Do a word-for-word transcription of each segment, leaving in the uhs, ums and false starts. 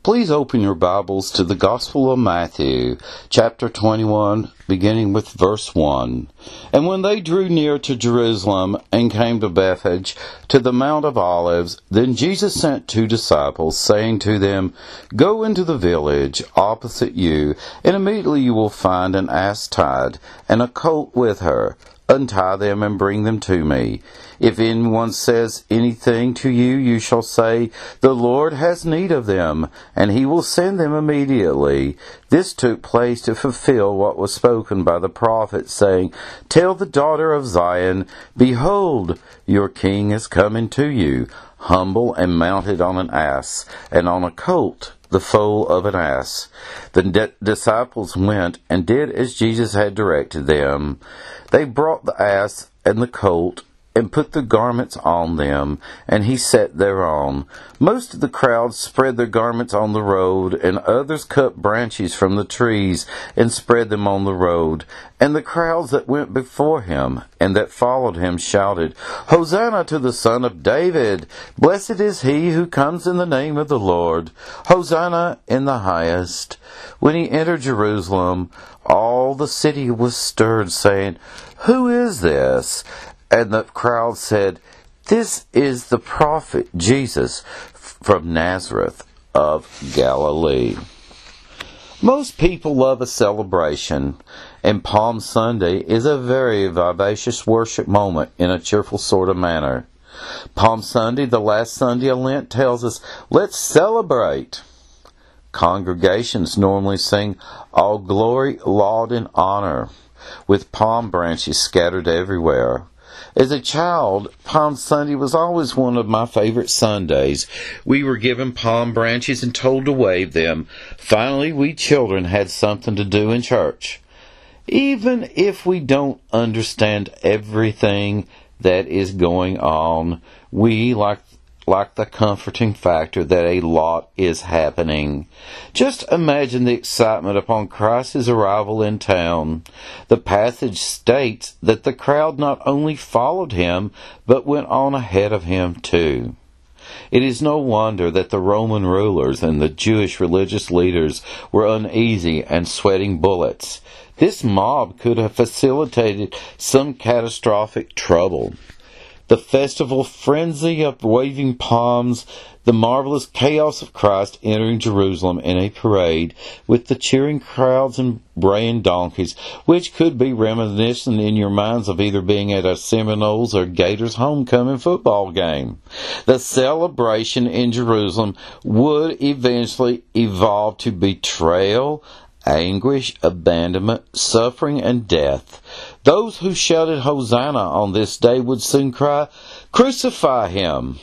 Please open your Bibles to the Gospel of Matthew, chapter twenty-one, beginning with verse one. And when they drew near to Jerusalem and came to Bethphage, to the Mount of Olives, then Jesus sent two disciples, saying to them, Go into the village opposite you, and immediately you will find an ass tied, and a colt with her. Untie them and bring them to me. If anyone says anything to you, you shall say, The Lord has need of them, and he will send them immediately. This took place to fulfill what was spoken by the prophet, saying, Tell the daughter of Zion, Behold, your king is coming to you, humble and mounted on an ass, and on a colt, the foal of an ass. The di- disciples went and did as Jesus had directed them. They brought the ass and the colt, and put the garments on them, and he sat thereon. Most of the crowd spread their garments on the road, and others cut branches from the trees, and spread them on the road. And the crowds that went before him, and that followed him, shouted, Hosanna to the Son of David! Blessed is he who comes in the name of the Lord! Hosanna in the highest! When he entered Jerusalem, all the city was stirred, saying, Who is this? And the crowd said, This is the prophet Jesus from Nazareth of Galilee. Most people love a celebration, and Palm Sunday is a very vivacious worship moment in a cheerful sort of manner. Palm Sunday, the last Sunday of Lent, tells us, Let's celebrate. Congregations normally sing All glory, laud, and honor, with palm branches scattered everywhere. As a child, Palm Sunday was always one of my favorite Sundays. We were given palm branches and told to wave them. Finally, we children had something to do in church. Even if we don't understand everything that is going on, we, like like the comforting factor that a lot is happening. Just imagine the excitement upon Christ's arrival in town. The passage states that the crowd not only followed him, but went on ahead of him too. It is no wonder that the Roman rulers and the Jewish religious leaders were uneasy and sweating bullets. This mob could have facilitated some catastrophic trouble. The festival frenzy of waving palms, the marvelous chaos of Christ entering Jerusalem in a parade with the cheering crowds and braying donkeys, which could be reminiscent in your minds of either being at a Seminoles or Gators homecoming football game. The celebration in Jerusalem would eventually evolve to betrayal, anguish, abandonment, suffering, and death. Those who shouted Hosanna on this day would soon cry, Crucify him!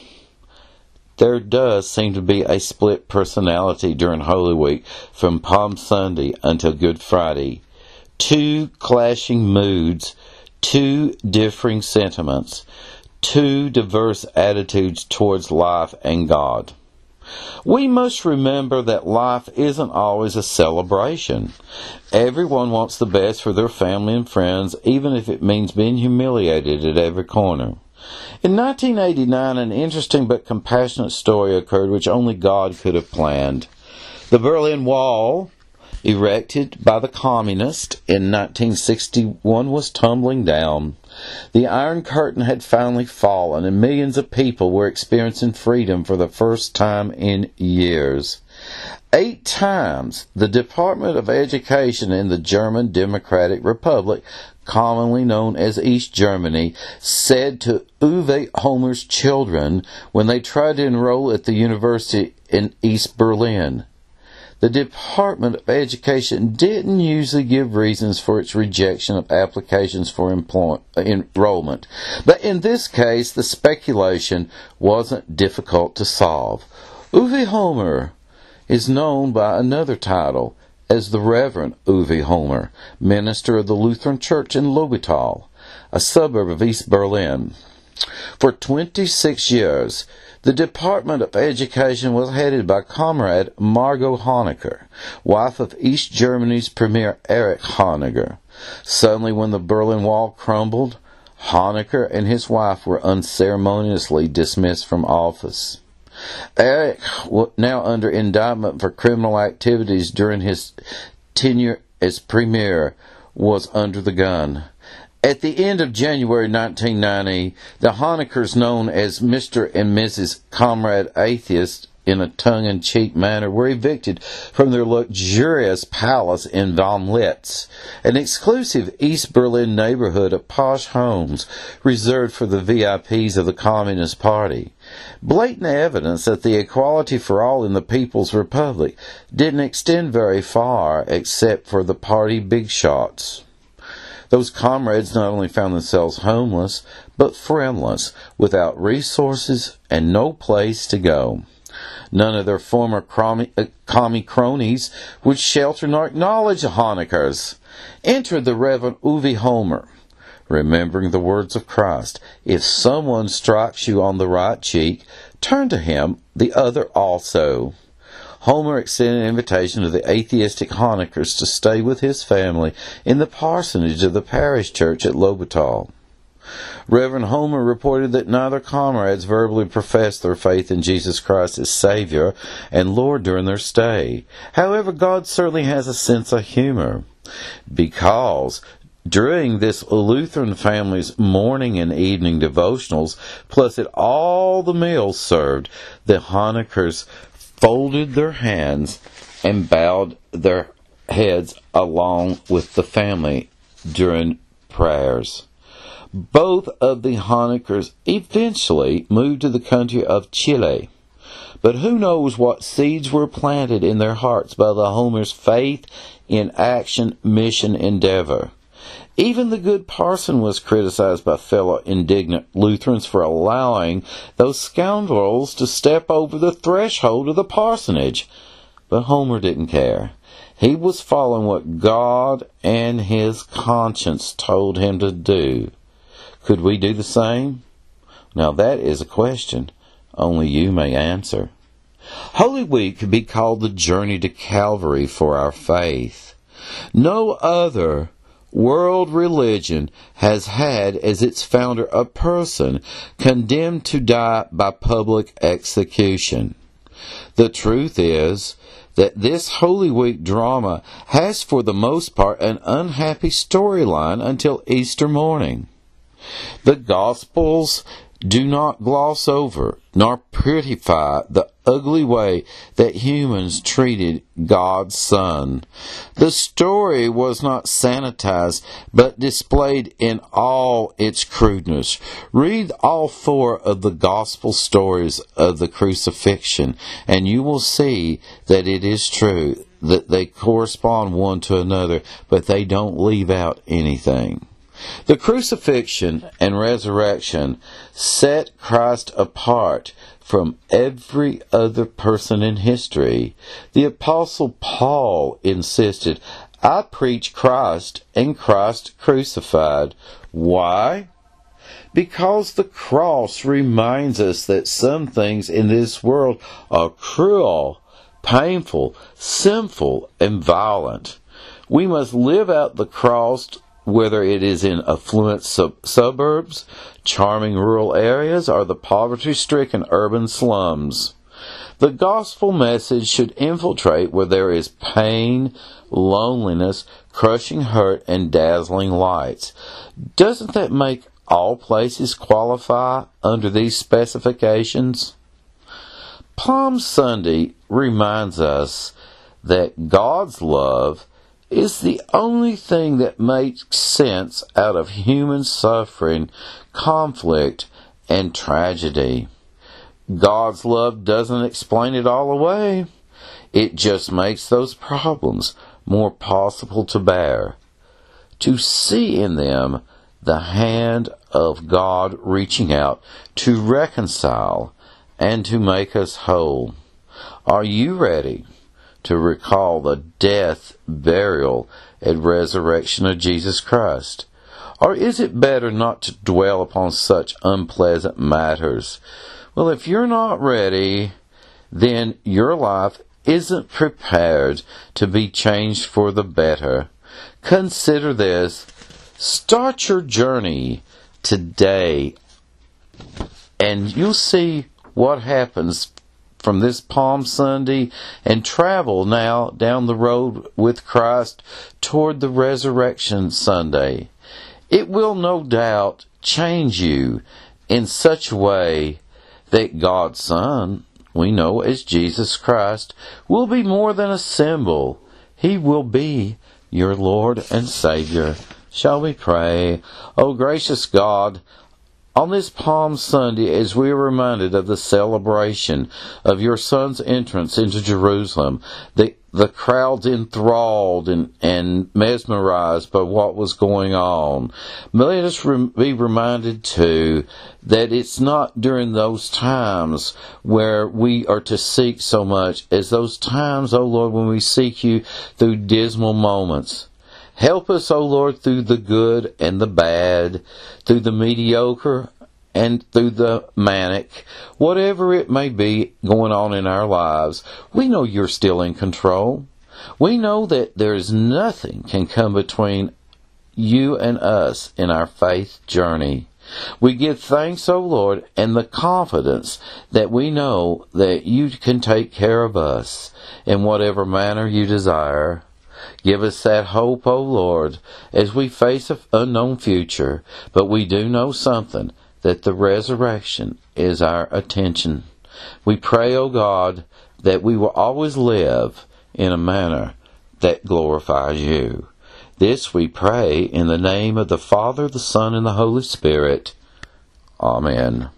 There does seem to be a split personality during Holy Week from Palm Sunday until Good Friday. Two clashing moods, two differing sentiments, two diverse attitudes towards life and God. We must remember that life isn't always a celebration. Everyone wants the best for their family and friends, even if it means being humiliated at every corner. In nineteen eighty-nine, an interesting but compassionate story occurred which only God could have planned. The Berlin Wall, erected by the communists in nineteen sixty-one, was tumbling down. The Iron Curtain had finally fallen, and millions of people were experiencing freedom for the first time in years. Eight times, the Department of Education in the German Democratic Republic, commonly known as East Germany, said to Uwe Holmer's children when they tried to enroll at the university in East Berlin, the Department of Education didn't usually give reasons for its rejection of applications for employ- enrollment, but in this case, the speculation wasn't difficult to solve. Uwe Holmer is known by another title as the Reverend Uwe Holmer, minister of the Lutheran Church in Lobetal, a suburb of East Berlin. For twenty-six years, the Department of Education was headed by Comrade Margot Honecker, wife of East Germany's Premier Erich Honecker. Suddenly, when the Berlin Wall crumbled, Honecker and his wife were unceremoniously dismissed from office. Eric, now under indictment for criminal activities during his tenure as premier, was under the gun. At the end of January nineteen ninety, the Honeckers, known as Mister and Missus Comrade Atheist in a tongue-in-cheek manner, were evicted from their luxurious palace in Von Litz, an exclusive East Berlin neighborhood of posh homes reserved for the V I Ps of the Communist Party. Blatant evidence that the equality for all in the People's Republic didn't extend very far except for the party big shots. Those comrades not only found themselves homeless, but friendless, without resources and no place to go. None of their former commie, uh, commie cronies would shelter nor acknowledge the Honeckers. Entered the Reverend Uwe Homer, remembering the words of Christ, "If someone strikes you on the right cheek, turn to him the other also." Homer extended an invitation to the atheistic Honeckers to stay with his family in the parsonage of the parish church at Lobetal. Reverend Homer reported that neither comrades verbally professed their faith in Jesus Christ as Savior and Lord during their stay. However, God certainly has a sense of humor, because during this Lutheran family's morning and evening devotionals, plus at all the meals served, the Honeckers folded their hands and bowed their heads along with the family during prayers. Both of the Honeckers eventually moved to the country of Chile, but who knows what seeds were planted in their hearts by the Homer's faith in action mission endeavor. Even the good parson was criticized by fellow indignant Lutherans for allowing those scoundrels to step over the threshold of the parsonage. But Homer didn't care. He was following what God and his conscience told him to do. Could we do the same? Now that is a question only you may answer. Holy Week could be called the journey to Calvary for our faith. No other world religion has had as its founder a person condemned to die by public execution. The truth is that this Holy Week drama has for the most part an unhappy storyline until Easter morning. The Gospels do not gloss over nor prettify the ugly way that humans treated God's Son. The story was not sanitized, but displayed in all its crudeness. Read all four of the Gospel stories of the crucifixion, and you will see that it is true, that they correspond one to another, but they don't leave out anything. The crucifixion and resurrection set Christ apart from every other person in history. The Apostle Paul insisted, "I preach Christ and Christ crucified." Why? Because the cross reminds us that some things in this world are cruel, painful, sinful, and violent. We must live out the cross, whether it is in affluent sub- suburbs, charming rural areas, or the poverty-stricken urban slums. The gospel message should infiltrate where there is pain, loneliness, crushing hurt, and dazzling lights. Doesn't that make all places qualify under these specifications? Palm Sunday reminds us that God's love is the only thing that makes sense out of human suffering, conflict, and tragedy. God's love doesn't explain it all away. It just makes those problems more possible to bear. To see in them the hand of God reaching out to reconcile and to make us whole. Are you ready to recall the death, burial, and resurrection of Jesus Christ? Or is it better not to dwell upon such unpleasant matters? Well, if you're not ready, then your life isn't prepared to be changed for the better. Consider this. Start your journey today, and you'll see what happens from this Palm Sunday and travel now down the road with Christ toward the Resurrection Sunday. It will no doubt change you in such a way that God's Son, we know as Jesus Christ, will be more than a symbol. He will be your Lord and Savior. Shall we pray? O gracious God, on this Palm Sunday, as we are reminded of the celebration of your Son's entrance into Jerusalem, the, the crowds enthralled and, and mesmerized by what was going on, let us re- be reminded, too, that it's not during those times where we are to seek so much as those times, O Lord, when we seek you through dismal moments. Help us, O Lord, through the good and the bad, through the mediocre and through the manic, whatever it may be going on in our lives. We know you're still in control. We know that there is nothing can come between you and us in our faith journey. We give thanks, O Lord, and the confidence that we know that you can take care of us in whatever manner you desire. Give us that hope, O Lord, as we face an unknown future, but we do know something, that the resurrection is our attention. We pray, O God, that we will always live in a manner that glorifies you. This we pray in the name of the Father, the Son, and the Holy Spirit. Amen.